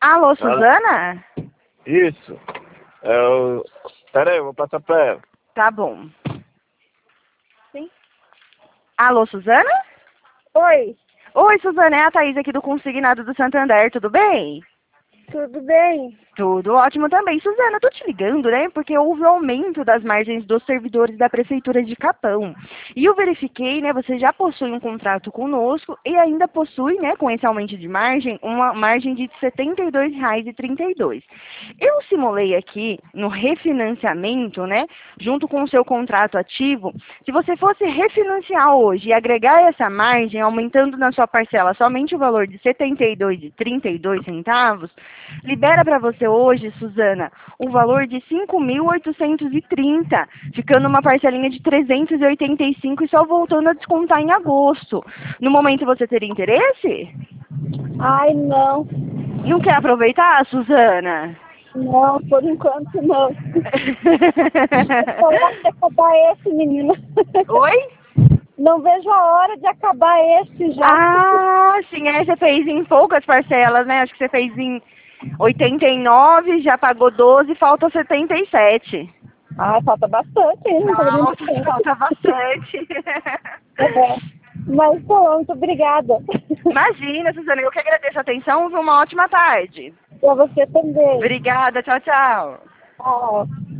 Alô, Ela- Suzana? Isso. Pera aí, eu vou passar pra ela. Tá bom. Sim. Alô, Suzana? Oi, Oi, Suzana, é a Thaís aqui do Consignado do Santander, tudo bem? tudo bem? Tudo ótimo também. Suzana, eu tô te ligando, né? Porque houve um aumento das margens dos servidores da Prefeitura de Capão. E eu verifiquei, né? Você já possui um contrato conosco e ainda possui, né? Com esse aumento de margem, uma margem de R$ 72,32. Eu simulei aqui no refinanciamento, né? Junto com o seu contrato ativo, se você fosse refinanciar hoje e agregar essa margem, aumentando na sua parcela somente o valor de R$ 72,32, libera para você hoje, Suzana, um valor de 5.830, ficando uma parcelinha de 385 e só voltando a descontar em agosto. No momento você teria interesse? Ai, não, Não quer aproveitar, Suzana? não, por enquanto não. Eu falar de acabar esse, menina. Oi? Não vejo a hora de acabar esse já. Ah, sim, aí você fez em poucas parcelas, né? Acho que você fez em 89, já pagou 12, falta 77. Ai, falta bastante, hein? Não tô vendo Falta, falta bastante. É. Mas pronto, obrigada. Imagina, Suzana, eu que agradeço a atenção, uma ótima tarde. Pra você também. Obrigada, tchau, tchau. Tchau.